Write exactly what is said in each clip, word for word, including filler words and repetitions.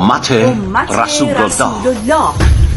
امت رسول الله.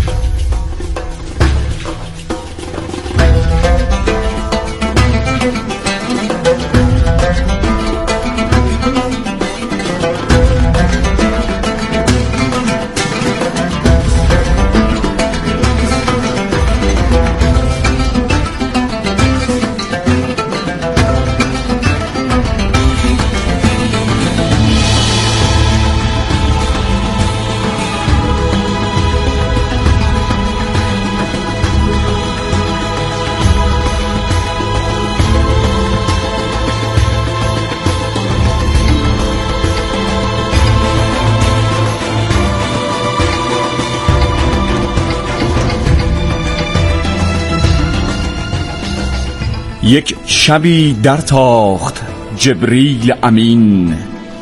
یک شبی در تاخت جبریل امین،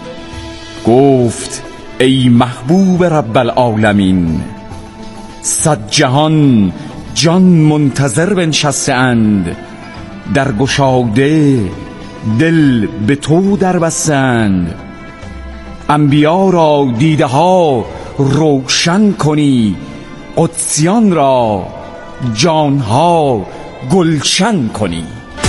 گفت ای محبوب رب العالمین، صد جهان جان منتظر بنشسته اند، در گشاده دل به تو در بستند. انبیا را دیده ها روشن کنی، قدسیان را جانها گلشن کنی.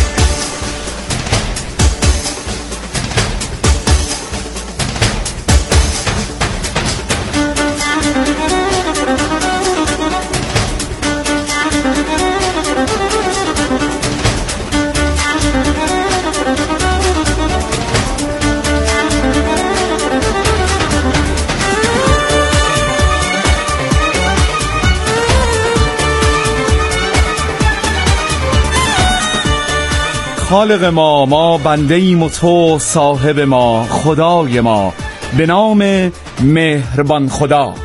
خالق ما، ما بنده ایم و تو صاحب ما، خدای ما به نام مهربان خدا.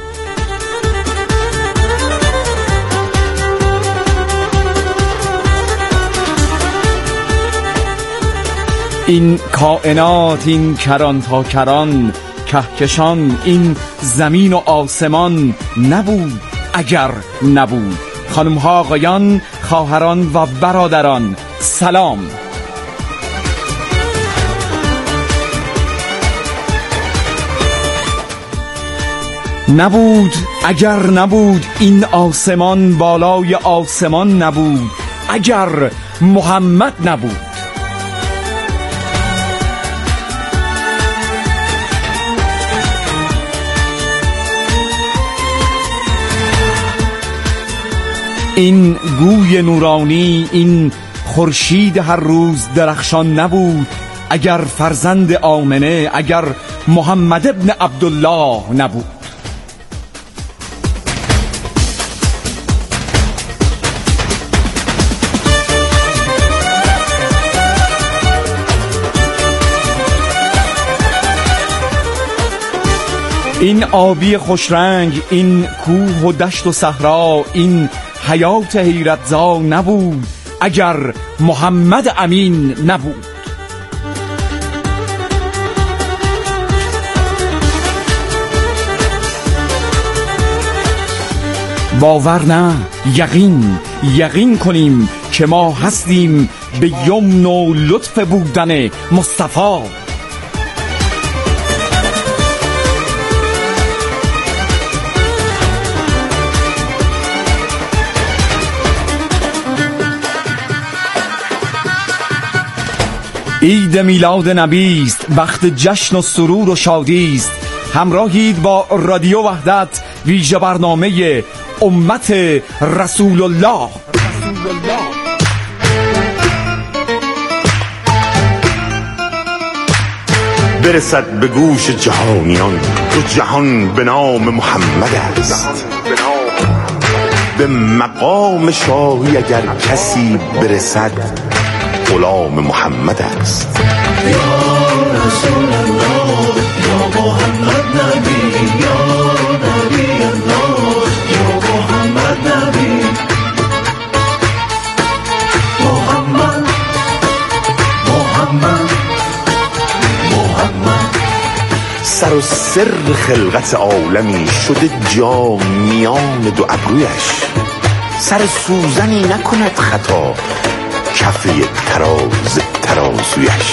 این کائنات، این کران تا کران، کهکشان، این زمین و آسمان نبود اگر نبود. خانم ها، آقایان، خواهران و برادران، سلام. نبود اگر نبود این آسمان، بالای آسمان نبود اگر محمد نبود. این گوی نورانی، این خورشید هر روز درخشان نبود اگر فرزند آمنه، اگر محمد ابن عبدالله نبود. این آبی خوشرنگ، این کوه و دشت و صحرا، این حیات حیرتزا نبود اگر محمد امین نبود. باور نه، یقین یقین کنیم که ما هستیم به یمن و لطف بودن مصطفی. عید میلاد نبی است، وقت جشن و سرور و شادی است. همراهید با رادیو وحدت، ویژه برنامه امت رسول الله. برسد به گوش جهانیان، تو جهان به نام محمد است. به مقام شاهی اگر کسی برسد، غلام محمد است. یا رسول الله، یا محمد نبی، یا نبی الله، یا محمد نبی. محمد محمد محمد سر و سر خلقت عالمی شده جا میان دو ابرویش. سر سوزنی نکند خطا، کفه تراز ترازویش.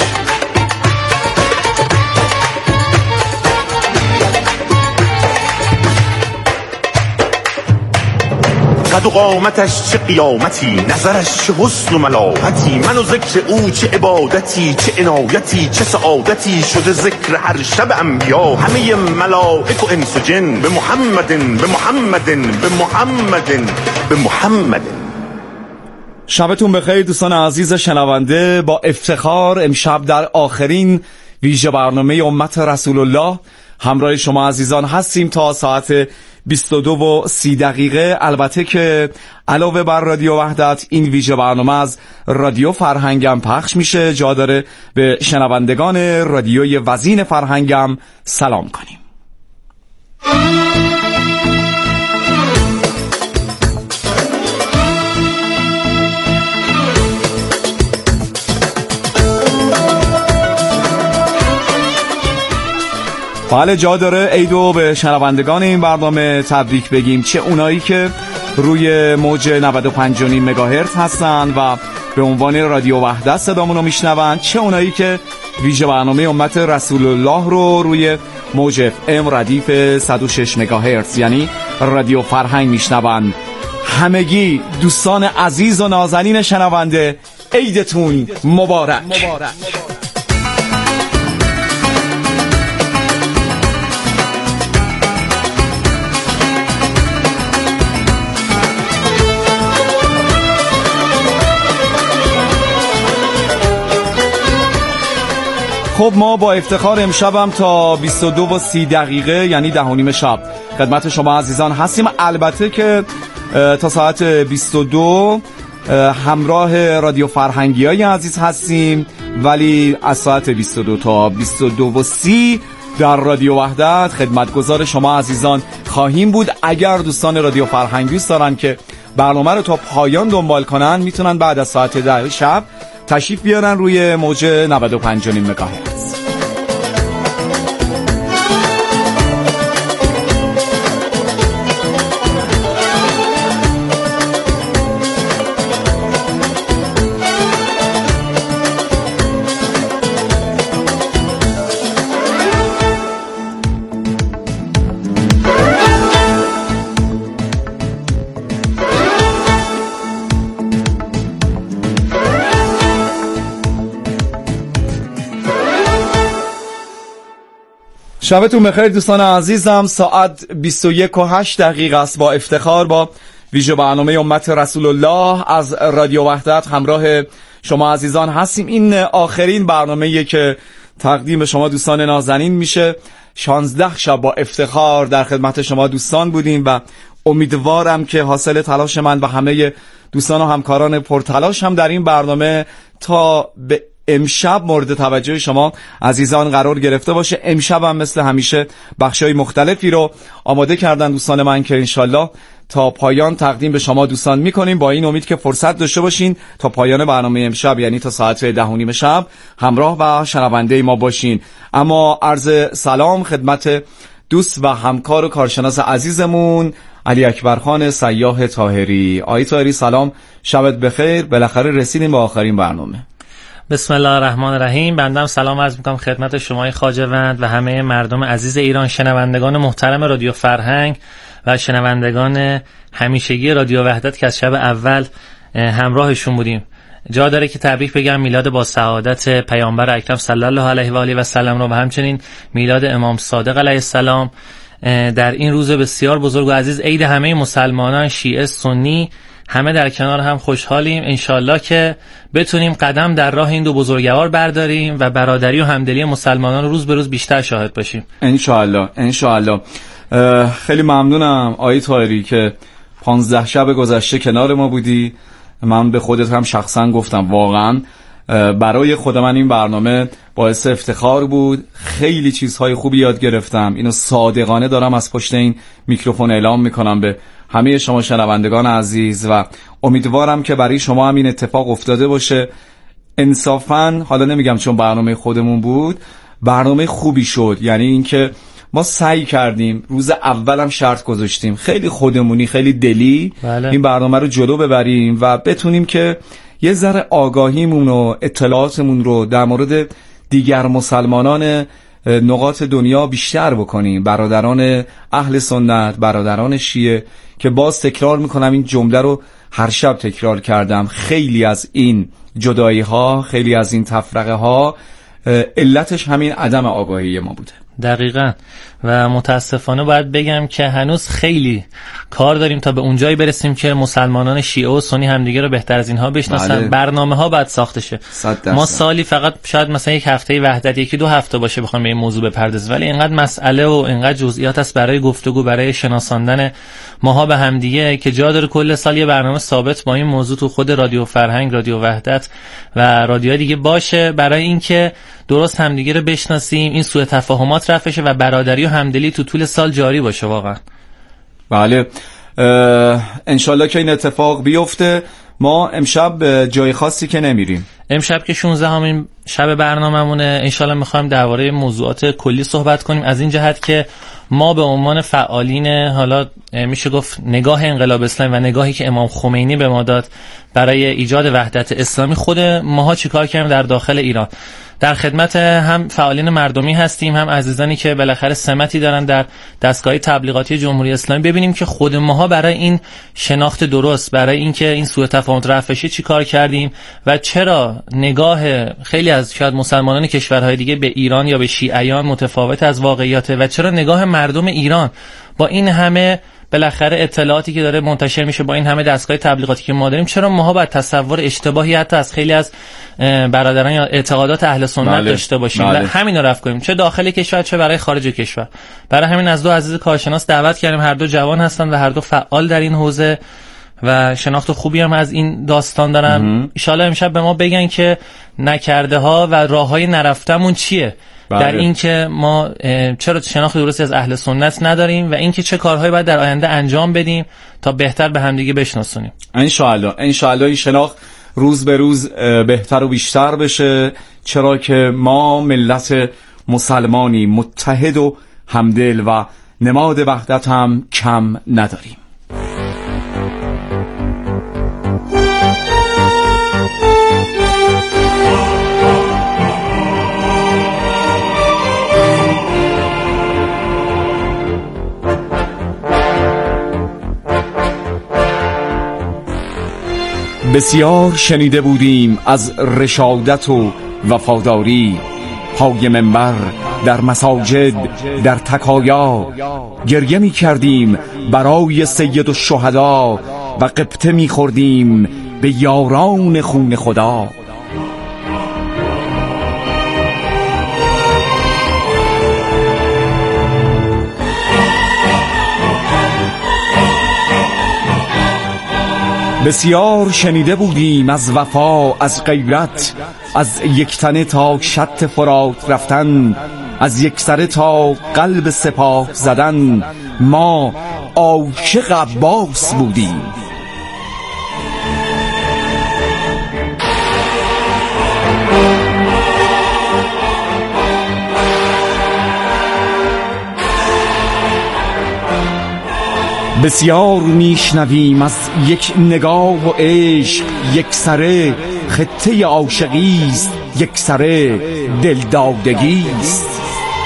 قد و قامتش چه قیامتی، نظرش چه حسن و ملاحتی، من و ذکر او چه عبادتی، چه عنایتی، چه سعادتی، شده ذکر هر شب انبیا همه ملائک و انس و جن، به محمد به محمد به محمد به محمد. شبتون بخیر دوستان عزیز شنونده. با افتخار امشب در آخرین ویژه برنامه امت رسول الله همراه شما عزیزان هستیم تا ساعت بیست و دو و سی دقیقه. البته که علاوه بر رادیو وحدت این ویژه برنامه از رادیو فرهنگم پخش میشه. جا داره به شنوندگان رادیوی وزین فرهنگم سلام کنیم. بله، جا داره عیدو به شنوندگان این برنامه تبریک بگیم، چه اونایی که روی موج نود و پنج و نیم مگاهرتز هستن و به عنوان رادیو وحدت صدامونو میشنون، چه اونایی که ویژه برنامه امت رسول الله رو روی موج اف ام ردیف صد و شش مگاهرتز یعنی رادیو فرهنگ میشنون. همگی دوستان عزیز و نازنین شنونده، عیدتون مبارک, مبارک. خب ما با افتخار امشبم تا بیست و دو و سی دقیقه یعنی ده و نیم شب خدمت شما عزیزان هستیم. البته که تا ساعت بیست و دو همراه رادیو فرهنگی های عزیز هستیم، ولی از ساعت بیست و دو تا بیست و دو و سی در رادیو وحدت خدمتگزار شما عزیزان خواهیم بود. اگر دوستان رادیو فرهنگی دوست دارن که برنامه رو تا پایان دنبال کنن، میتونن بعد از ساعت ده شب تشریف بیارن روی موج نود و پنج و نیم مگاهرتز. شبتون بخیر دوستان عزیزم. ساعت بیست و یک و هشت دقیقه است. با افتخار با ویژه برنامه امت رسول الله از رادیو وحدت همراه شما عزیزان هستیم. این آخرین برنامه‌ایه که تقدیم شما دوستان نازنین میشه. شانزده شب با افتخار در خدمت شما دوستان بودیم و امیدوارم که حاصل تلاش من و همه دوستان و همکاران پرتلاش هم در این برنامه تا به امشب مورد توجه شما عزیزان قرار گرفته باشه. امشب هم مثل همیشه بخشای مختلفی رو آماده کردن دوستان من که انشالله تا پایان تقدیم به شما دوستان میکنیم، با این امید که فرصت داشته باشین تا پایان برنامه امشب یعنی تا ساعت ده و نیم شب همراه و شنونده ما باشین. اما عرض سلام خدمت دوست و همکار و کارشناس عزیزمون علی اکبر خان سیاح طاهری. آقای طاهری سلام، شبت بخیر. بالاخره رسیدیم به آخرین برنامه. بسم الله الرحمن الرحیم. بندم سلام عرض میکنم خدمت شمای خواجه‌وند و همه مردم عزیز ایران، شنوندگان محترم رادیو فرهنگ و شنوندگان همیشگی رادیو وحدت که از شب اول همراهشون بودیم. جا داره که تبریک بگم میلاد با سعادت پیامبر اکرم صلی الله علیه و آله و سلم رو و همچنین میلاد امام صادق علیه السلام در این روز بسیار بزرگ و عزیز، عید همه مسلمانان شیعه سنی، همه در کنار هم خوشحالیم. انشالله که بتونیم قدم در راه این دو بزرگوار برداریم و برادری و همدلی مسلمانان رو روز به روز بیشتر شاهد باشیم انشالله. انشالله. خیلی ممنونم آقای طاهری که پانزده شب گذشته کنار ما بودی. من به خودت هم شخصا گفتم واقعا برای خود من این برنامه باعث افتخار بود. خیلی چیزهای خوبی یاد گرفتم. اینو صادقانه دارم از پشت این میکروفون اعلام میکنم به همه شما شنوندگان عزیز و امیدوارم که برای شما هم این اتفاق افتاده باشه. انصافاً حالا نمیگم چون برنامه خودمون بود، برنامه خوبی شد. یعنی اینکه ما سعی کردیم، روز اولم شرط گذاشتیم خیلی خودمونی، خیلی دلی بله. این برنامه رو جلو ببریم و بتونیم که یه ذره آگاهیمون و اطلاعاتمون رو در مورد دیگر مسلمانان نقاط دنیا بیشتر بکنیم، برادران اهل سنت، برادران شیعه، که باز تکرار میکنم این جمله رو هر شب تکرار کردم، خیلی از این جدایی ها، خیلی از این تفرقه ها علتش همین عدم آگاهی ما بوده. دقیقاً. و متاسفانه باید بگم که هنوز خیلی کار داریم تا به اونجایی برسیم که مسلمانان شیعه و سنی همدیگه رو بهتر از اینها بشناسن. بله. برنامه ها باید ساخته شه. ما سالی فقط شاید مثلا یک هفته وحدت، یکی دو هفته باشه بخوام به این موضوع بپردازیم، ولی اینقدر مسئله و اینقدر جزئیات است برای گفتگو، برای شناساندن ماها به همدیگه که جا داره کل سال یه برنامه ثابت با این موضوع تو خود رادیو فرهنگ، رادیو وحدت و رادیوهای دیگه باشه، برای اینکه درست همدیگه رو بشناسیم، این سوء تفاهمات رفع شه و برادری و همدلی تو طول سال جاری باشه واقعا. بله، انشالله که این اتفاق بیفته. ما امشب جای خاصی که نمیریم. امشب که شانزده همین شب برنامه‌مونه، انشالله میخوایم درباره موضوعات کلی صحبت کنیم، از این جهت که ما به عنوان فعالین، حالا میشه گفت نگاه انقلاب اسلامی و نگاهی که امام خمینی به ما داد برای ایجاد وحدت اسلامی، خود ماها چیکار کردیم در داخل ایران. در خدمت هم فعالین مردمی هستیم، هم عزیزانی که بالاخره سمتی دارن در دستگاه تبلیغاتی جمهوری اسلامی، ببینیم که خود ماها برای این شناخت درست، برای اینکه این سوء تفاهمات رفع شه چیکار کردیم و چرا نگاه خیلی از شاید مسلمانان کشورهای دیگه به ایران یا به شیعیان متفاوت از واقعیاته و چرا نگاه مردم ایران با این همه بالاخره اطلاعاتی که داره منتشر میشه، با این همه دستگاه تبلیغاتی که ما داریم، چرا ماها باید تصور اشتباهی حتی از خیلی از برادران یا اعتقادات اهل سنت بله. داشته باشیم بله. همین رو رفع کنیم، چه داخل کشور چه برای خارج کشور. برای همین از دو عزیز کارشناس دعوت کردیم، هر دو جوان هستن و هر دو فعال در این حوزه و شناخت خوبی هم از این داستان دارن. ان شاءالله امشب به ما بگن که نکرده ها و راههای نرفتمون چیه بله. در این که ما چرا شناخت درستی از اهل سنت نداریم و اینکه چه کارهایی باید در آینده انجام بدیم تا بهتر به همدیگه بشناسونیم. ان شاءالله ان شاءالله این شناخت روز به روز بهتر و بیشتر بشه، چرا که ما ملت مسلمانی متحد و همدل و نماد وحدت هم کم نداریم. بسیار شنیده بودیم از رشادت و وفاداری، پای منبر در مساجد در تکایا، گریه می کردیم برای سید الشهدا و قبطه می خوردیم به یاران خون خدا. بسیار شنیده بودیم از وفا، از غیرت، از یک تنه تا شط فرات رفتن، از یک سره تا قلب سپاه زدن. ما عاشق عباس بودیم. بسیار میشنویم از یک نگاه و عشق، یک سره خطه عاشقیست، یک سره دلدادگیست.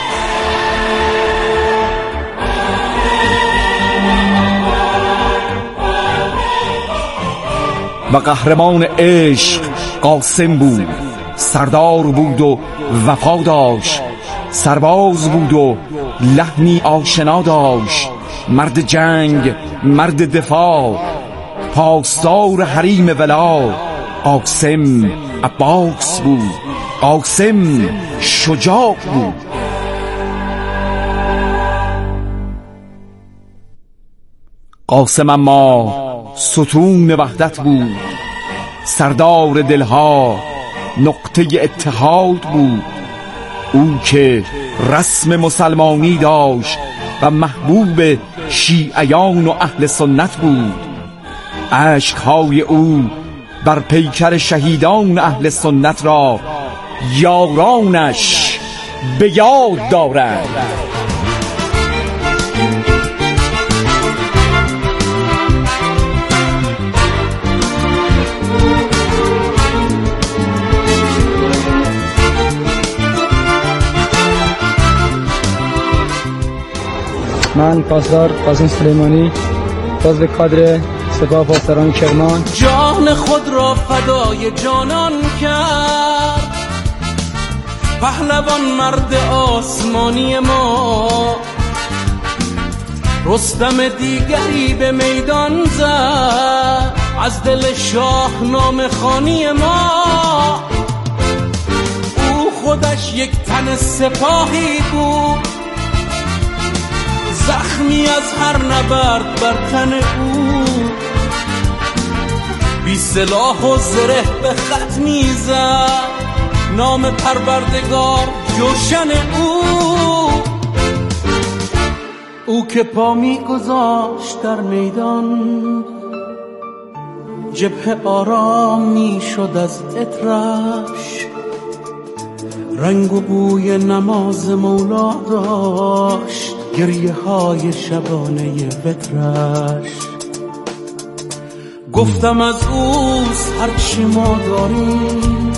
و قهرمان عشق قاسم بود، سردار بود و وفا داشت، سرباز بود و لحنی آشنا داشت، مرد جنگ، مرد دفاع، پاسدار حریم ولا. قاسم عباس بود، قاسم شجاع بود. قاسم اما ستون وحدت بود، سردار دلها، نقطه اتحاد بود. او که رسم مسلمانی داشت و محبوب شیعیان و اهل سنت بود. اشکهای او بر پیکر شهیدان اهل سنت را یارانش به یاد دارند. من پاسدار قاسم سلیمانی، عضو کادر سپاه پاسداران کرمان، جان خود را فدای جانان کرد پهلوان مرد آسمانی ما. رستم دیگری به میدان زد از دل شاهنامه خوانی ما. او خودش یک تن سپاهی بود، زخمی از هر نبرد بر تن او. بی سلاح و زره به خط میزد نام پروردگار جوشن او. او که پا میگذاشت در میدان جبهه آرام میشد از عطرش. رنگ و بوی نماز مولا داشت گریه های شبانه وترش. گفتم از اوست هرچی ما داریم،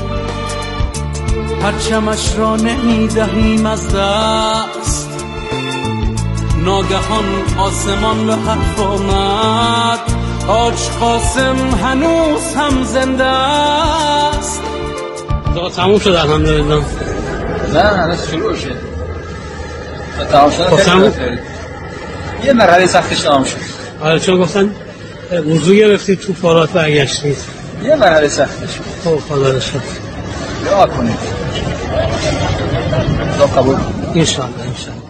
پرچمش را نمیدهیم از دست. ناگهان آسمان به حرف آمد، حاج قاسم هنوز هم زنده است. تموم شد الحمدلله. نه هنوز شروع شد. تمام شد. یه مرحله سختش تمام شد. آره چون گفتن وضو گرفتید تو فارات برگشتید. یه مرحله سختش شد. خب خدا رو شکر. دعا کنید. دعا قبول. ان شاء الله ان شاء الله.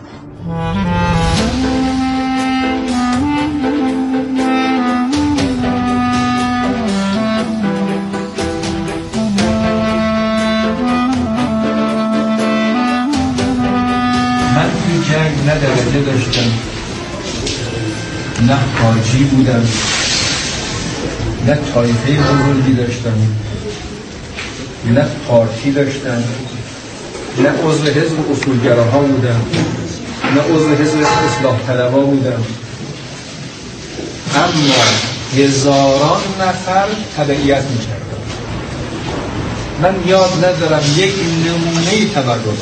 جنگ نه درجه داشتم، نه حاجی بودم، نه طایفه بزرگی داشتم، نه پارتی داشتم، نه عضو حزب اصولگراها بودم، نه عضو حزب اصلاح طلبها بودم. اما هزاران نفر تبعیت می‌کردم. من یاد ندارم یک نمونه تبرک.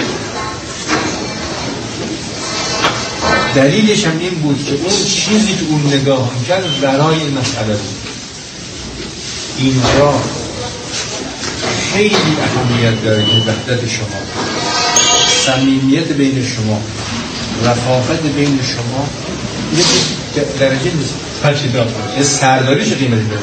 دلیلش هم این بود که اون چیزی که اون نگاه می‌کرد برای این مسئله بود. این را خیلی اهمیت داره که وحدت شما، صمیمیت بین شما، رفاقت بین شما یه درجه نیست. هرچی داره یه سرداریش قیمتی داره.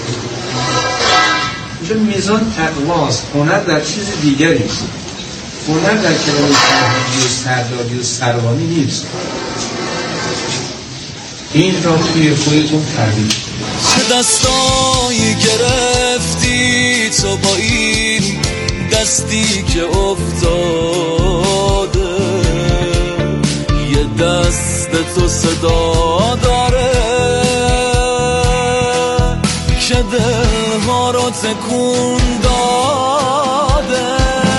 اینجا میزان تقواست. هنر در چیز دیگری است. هنر در کلمه فرهنگی و سرداری و سروانی نیست. این را توی خودتون تحلیل. چه دستایی گرفتی تو با این دستی که افتاده، یه دست تو صدا داره که دل ما رو تکون داده.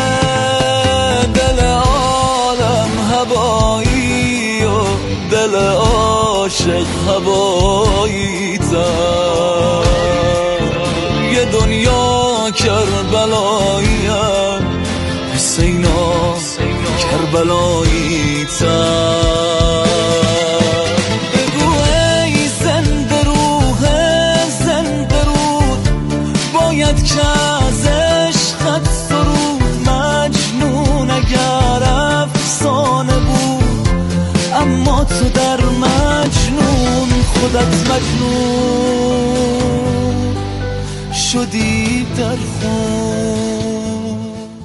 دل عالم هوایی و دل عاشق هوایی تر، یه دنیا کربلایی هم حسینا کربلایی تر. بگو ای زنده روح زنده رود، باید که از عشقت سرود. مجنون اگر افسانه بود، اما تو در مجنون خودت مجنون شدی در خون.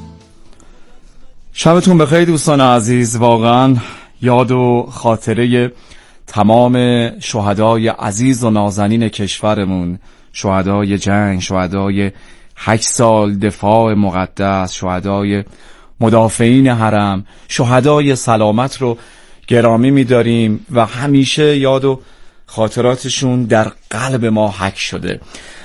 شبتون بخیر دوستان عزیز. واقعا یاد و خاطره تمام شهدای عزیز و نازنین کشورمون، شهدای جنگ، شهدای هشت سال دفاع مقدس، شهدای مدافعین حرم، شهدای سلامت رو گرامی می‌داریم و همیشه یاد و خاطراتشون در قلب ما حک شده.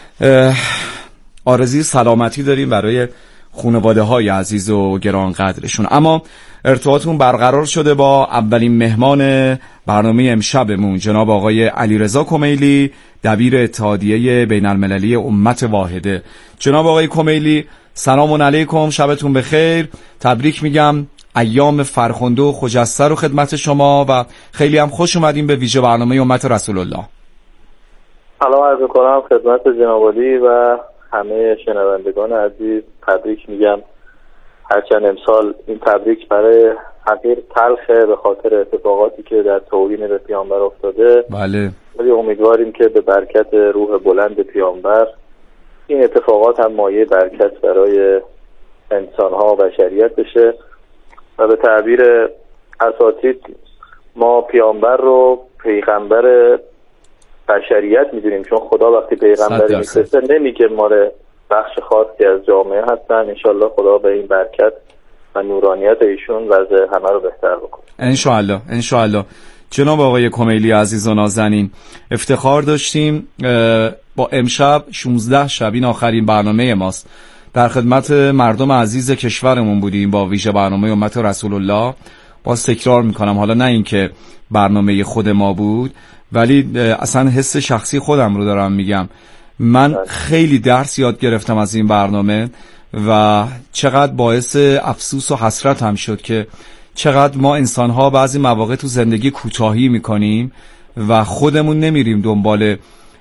آرزوی سلامتی داریم برای خانواده های عزیز و گرانقدرشون. اما ارتباطمون برقرار شده با اولین مهمان برنامه امشبمون، جناب آقای علیرضا کمیلی، دبیر اتحادیه بین المللی امت واحده. جناب آقای کمیلی سلام علیکم، شبتون بخیر. تبریک میگم ایام فرخنده و خجسته رو خدمت شما و خیلی هم خوش اومدیم به ویژه برنامه امت رسول الله. سلام عرض می‌کنم خدمت جناب عالی و همه شنوندگان عزیز. تبریک میگم، هرچند امسال این تبریک برای حقیر تلخه به خاطر اتفاقاتی که در توهین به پیامبر افتاده. بله. ولی امیدواریم که به برکت روح بلند پیامبر این اتفاقات هم مایه برکت برای انسان‌ها و بشریت بشه و به تعبیر اساتید ما پیامبر رو پیغمبر بشریت میدونیم، چون خدا وقتی پیغمبری میفرسته نمیگه ماره بخش خاصی از جامعه هستن. انشالله خدا به این برکت و نورانیت ایشون وضع همه رو بهتر بکنه انشالله. انشالله. جناب آقای کمیلی عزیز و نازنین، افتخار داشتیم با امشب شانزده شب، این آخرین برنامه ماست، در خدمت مردم عزیز کشورمون بودیم با ویژه برنامه امت رسول الله. باز تکرار میکنم، حالا نه این که برنامه خود ما بود، ولی اصلا حس شخصی خودم رو دارم میگم. من خیلی درس یاد گرفتم از این برنامه و چقدر باعث افسوس و حسرت هم شد که چقدر ما انسان‌ها بعضی مواقع تو زندگی کوتاهی میکنیم و خودمون نمیریم دنبال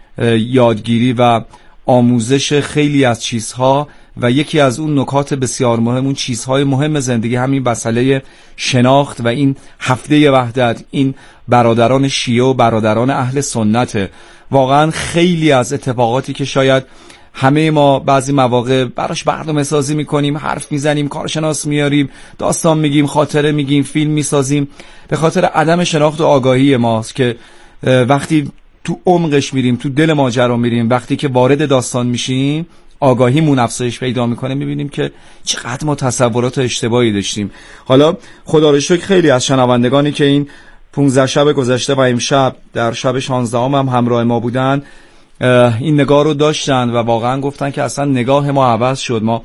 یادگیری و آموزش خیلی از چیزها و یکی از اون نکات بسیار مهم، اون چیزهای مهم زندگی همین مسئله شناخت و این هفته وحدت، این برادران شیعه و برادران اهل سنت. واقعا خیلی از اتفاقاتی که شاید همه ما بعضی مواقع براش برنامه سازی میکنیم، حرف میزنیم، کارشناس میاریم، داستان میگیم، خاطره میگیم، فیلم میسازیم، به خاطر عدم شناخت و آگاهی ماست که وقتی تو عمقش میریم، تو دل ماجرا میریم، وقتی که وارد داستان میشیم آگاهیمون افزایش پیدا میکنه، میبینیم که چقدر ما تصورات اشتباهی داشتیم. حالا خدا رو شکر خیلی از شنوندگانی که این پانزده شب گذشته و امشب در شب شانزدهم هم همراه ما بودن این نگاه رو داشتن و واقعا گفتن که اصلا نگاه ما عوض شد. ما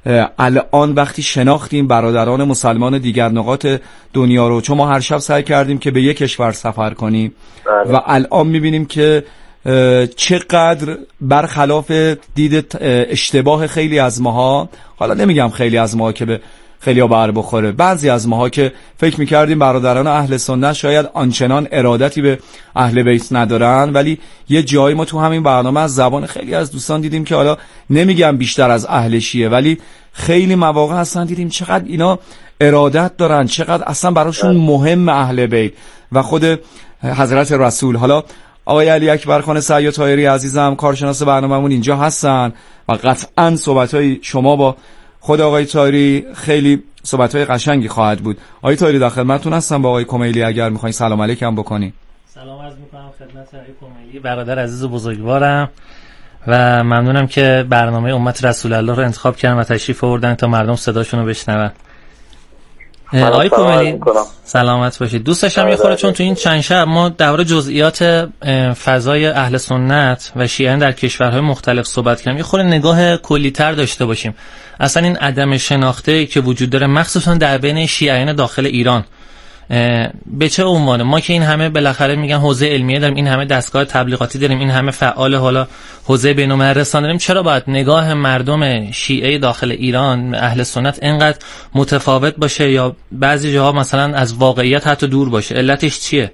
الان وقتی شناختیم برادران مسلمان دیگر نقاط دنیا رو، چون ما هر شب سعی کردیم که به یک کشور سفر کنیم و الان میبینیم که چقدر برخلاف دید اشتباه خیلی از ماها، حالا نمیگم خیلی از ماها که به خیلی ها بر بخوره، بعضی از ماها که فکر میکردیم برادران اهل سنت شاید آنچنان ارادتی به اهل بیت ندارن، ولی یه جایی ما تو همین برنامه از زبان خیلی از دوستان دیدیم که حالا نمیگم بیشتر از اهل شیعه، ولی خیلی مواقع هستن دیدیم چقدر اینا ارادت دارن، چقدر اصلا براشون مهم اهل بیت و خود حضرت رسول. حالا آقای علی اکبر خان سعی طاهری عزیزم کارشناس برنامه‌مون اینجا هستن و قطعاً صحبت‌های شما با خود آقای طاهری خیلی صحبت‌های قشنگی خواهد بود. آقای طاهری در خدمتتون هستم با آقای کمیلی، اگر می‌خواین سلام علیکم بکنی. سلام عرض می‌کنم خدمت آقای کمیلی، برادر عزیز و بزرگوارم و ممنونم که برنامه امت رسول الله رو انتخاب کردن و تشریف آوردن تا مردم صداشون رو بشنون. آقای کمیلی سلامت باشید. دوست داشتم یه خورده، چون تو این چند شب ما درباره جزئیات فضای اهل سنت و شیعیان در کشورهای مختلف صحبت کردیم، یه خورده نگاه کلی‌تر داشته باشیم. اصلا این عدم شناخته که وجود داره مخصوصا در بین شیعیان داخل ایران به چه عنوانه؟ ما که این همه بالاخره میگن حوزه علمیه داریم، این همه دستگاه تبلیغاتی داریم، این همه فعال حالا حوزه بین‌المللی رسانه داریم، چرا باید نگاه مردم شیعه داخل ایران اهل سنت اینقدر متفاوت باشه یا بعضی جاها مثلا از واقعیت حتی دور باشه؟ علتش چیه؟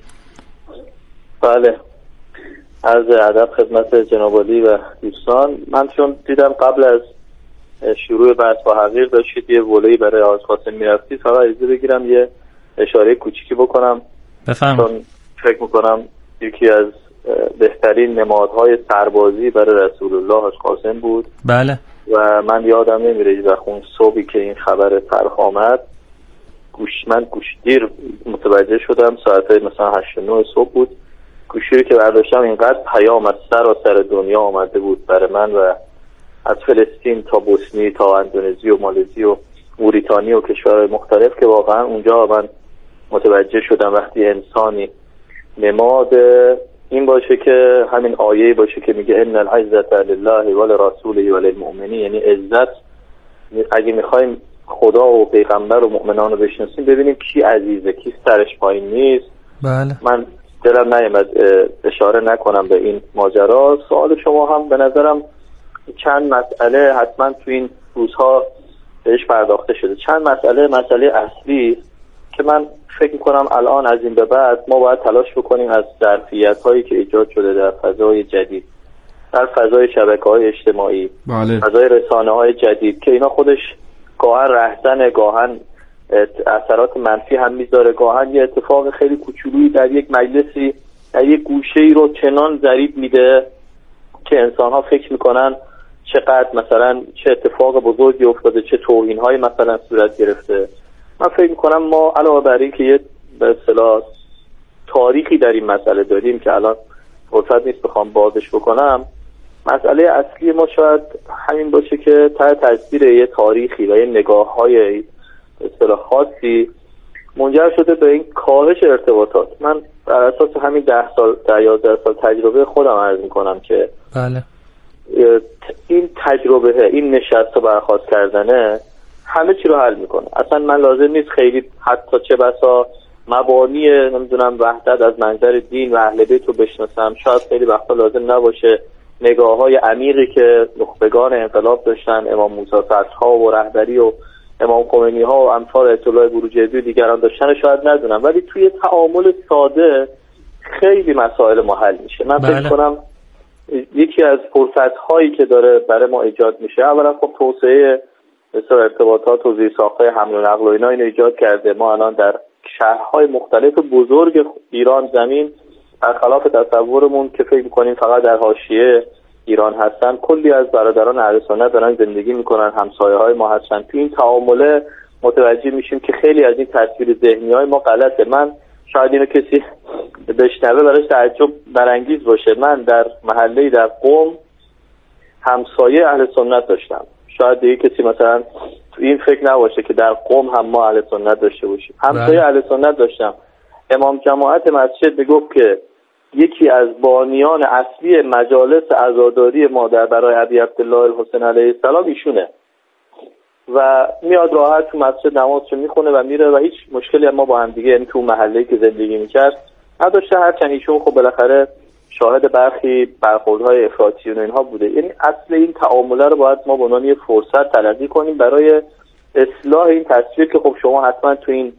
بله، عرض ادب خدمت جناب عالی و دوستان. من چون دیدم قبل از شروع بحث با حقیر داشتید یه ولهی برای آقای قاسم میرفتید، فقط اجازه بگیرم یه اشاره کوچیکی بکنم. بفهم. چون فکر میکنم یکی از بهترین نمادهای سربازی برای رسول الله آقای قاسم بود. بله. و من یادم نمیره و اون صبحی که این خبر تلخ آمد گوش من گوشگیر متوجه شدم، ساعت مثلا هشت نه صبح بود. گوشی که برداشتم اینقدر پیام از سراسر دنیا آمده بود برای من و از فلسطین تا بوسنی تا اندونزی و مالزی و موریتانی و کشورهای مختلف که واقعا اونجا من متوجه شدم وقتی انسانی نماد این باشه که همین آیه باشه که میگه ان العزت لله ولرسوله وللمؤمنین، یعنی عزت اگه میخوایم خدا و پیغمبر و مؤمنان رو بشناسیم ببینیم کی عزیزه کی سرش پایین نیست. بله. من دلم نیامد اشاره نکنم به این ماجرا. سوال شما هم به نظرم چند مسئله حتما تو این روزها بهش پرداخته شده. چند مسئله مسئله اصلی که من فکر میکنم الان از این به بعد ما باید تلاش بکنیم از ظرفیت هایی که ایجاد شده در فضای جدید، در فضای شبکه‌های اجتماعی، بله. فضای رسانه‌های جدید که اینا خودش گاهن رهزن، گاهن اثرات منفی هم میذاره، گاهن یه اتفاق خیلی کوچولویی در یک مجلسی در یک گوشه‌ای رو چنان ضریب میده که انسان‌ها فکر میکنن چقدر مثلا چه اتفاق بزرگی افتاده، چه توهین‌های مثلا صورت گرفته. من فکر میکنم ما علاوه بر این که یه به اصطلاح تاریخی در این مسئله داریم که الان فرصت نیست بخوام بازش بکنم، مسئله اصلی ما شاید همین باشه که تحت تاثیر یه تاریخی و یه نگاه‌های به اصطلاح خاصی منجر شده به این کاهش ارتباطات. من بر اساس همین ده سال تا یازده سال تجربه خودم عرض میکنم که بله این تجربه، این نشست و برخاست کردنه همه چی رو حل میکنه. اصلا من لازم نیست خیلی حتی چه بسا مبانی نمیدونم وحدت از منظر دین و اهل بیت رو بشناسم، شاید خیلی وقتا لازم نباشه نگاه های عمیقی که نخبگان انقلاب داشتن، امام موسی فتح‌ها و رهبری و امام خمینی ها و امثال آیت الله بروجردی و دیگران داشتن شاید ندونم، ولی توی تعامل ساده خیلی مسائل ما حل میشه. من بله. فکر کنم یکی از فرصت هایی که داره برای ما ایجاد میشه، اولا خب توسعه مثل ارتباطات و زیرساخت‌های حمل و نقل و اینا اینو ایجاد کرده. ما الان در شهرهای مختلف بزرگ ایران زمین برخلاف تصورمون که فکر می‌کنیم فقط در حاشیه ایران هستن، کلی از برادران اهل سنت دارن زندگی میکنن، همسایه‌های ما هستن. تو این تعامله متوجه میشیم که خیلی از این تصویر ذهنی‌های ما غلطه. من شاید اینو کسی بشنوه براش تعجب برانگیز باشه، من در محله در قم همسایه اهل سنت داشتم. شاید دیگه کسی مثلا تو این فکر نباشه که در قم هم ما اهل سنت داشته باشیم. همسایه اهل سنت داشتم. امام جماعت مسجد میگفت که یکی از بانیان اصلی مجالس عزاداری ما در برای ابی عبدالله الحسین علیه السلام ایشونه و میاد راحت تو مسجد نمازشو میخونه و میره و هیچ مشکلی ما با هم دیگه یعنی تو محله‌ای که زندگی میکرد نداشته، هرچند ایشون خب بالاخره شاهد برخی برخوردهای افراطیون اینها بوده. یعنی اصل این تعامله رو باید ما به عنوان یه فرصت تلقی کنیم برای اصلاح این تصویر که خب شما حتما تو این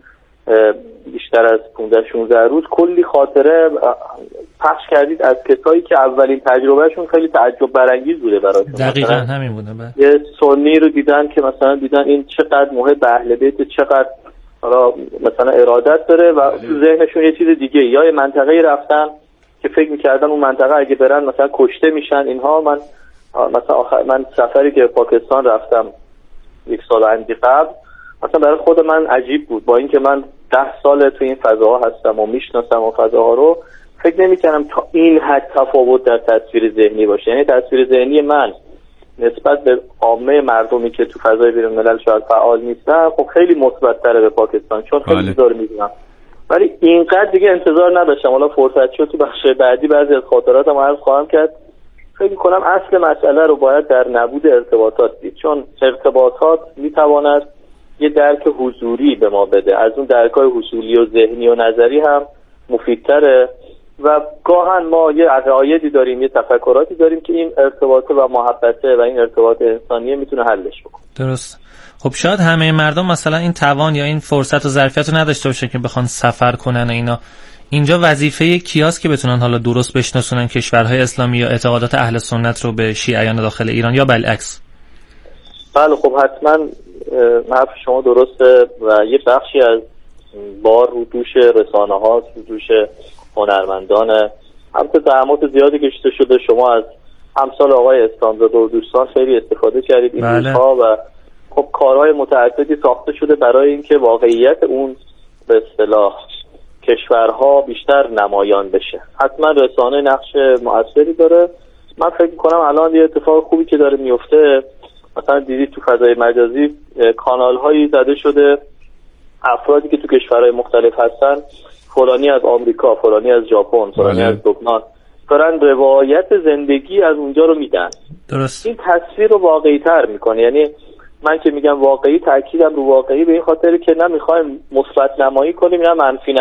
بیشتر از پانزده شانزده روز کلی خاطره پخش کردید از کسایی که اولین تجربهشون خیلی تعجب برانگیز بوده براشون. دقیقاً همین بوده. بله. یه سنی رو دیدن که مثلا دیدن این چقدر محب اهل بیت، چقدر حالا مثلا ارادت داره و تو ذهنشون یه چیز دیگه، یا یه منطقه‌ای رفتن که فکر می‌کردن اون منطقه اگه برن مثلا کشته میشن اینها. من مثلا آخر من سفری که پاکستان رفتم یک سال اندی قبل، مثلا برای خود من عجیب بود، با اینکه من ده سال تو این فضاها هستم و میشناسم و فضاها رو، فکر نمی‌کردم تا این حد تفاوت در تصویر ذهنی باشه. یعنی تصویر ذهنی من نسبت به عامه مردمی که تو فضای بیرون الملل شاید فعال نیستن خب خیلی مثبت‌تره به پاکستان، چون خیلی دور می‌بینم، ولی اینقدر دیگه انتظار نداشتم. حالا فرصت شد تو بخش بعدی بعضی از خاطراتم عرض خواهم کرد. فکر می‌کنم اصل مسئله رو باید در نبود ارتباطات دید، چون ارتباطات می‌تواند یه درک حضوری به ما بده، از اون درک‌های حصولی و ذهنی و نظری هم مفیدتره و گاهن ما یه عقایدی داریم، یه تفکراتی داریم که این ارتباط و محبته و این ارتباط انسانیه میتونه حلش بکنه. درست. خب شاید همه مردم مثلا این توان یا این فرصت و ظرفیت رو نداشته باشه که بخوان سفر کنن و اینا. اینجا وظیفه کیاست که بتونن حالا درست بشناسونن کشورهای اسلامی یا اعتقادات اهل سنت رو به شیعیان داخل ایران یا بالعکس؟ بله خب حتما حرف شما درسته و یه بخشی از بار رو دوش رسانه هاست، رو دوش هنرمندان. همچنین زحمات زیادی کشیده شده، شما از امثال آقای اسلامزاده و دوستان خیلی استفاده کردید این بله. روزها و خب کارهای متعددی ساخته شده برای اینکه واقعیت اون به اصطلاح کشورها بیشتر نمایان بشه. حتما رسانه نقش مؤثری داره. من فکر می‌کنم الان یه اتفاق خوبی که داره میفته، مثلا دیدید تو فضای مجازی کانال هایی زده شده، افرادی که تو کشورهای مختلف هستن، فلانی از آمریکا، فلانی از ژاپن، فلانی از لبنان، دارن روایت زندگی از اونجا رو میدن. درست. این تصویر رو واقعی تر میکنه. یعنی من که میگم واقعی، تاکیدم رو واقعی به این خاطر که نمیخوایم مثبت نمایی کنیم نه منفی